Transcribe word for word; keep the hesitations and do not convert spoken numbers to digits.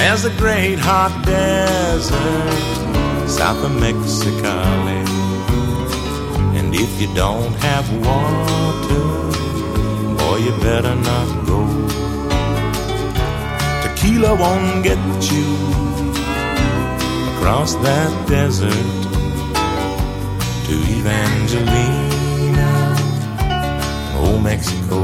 There's a great hot desert south of Mexicali, and if you don't have water, boy, you better not go. Tequila won't get you across that desert to Evangelina, old Mexico.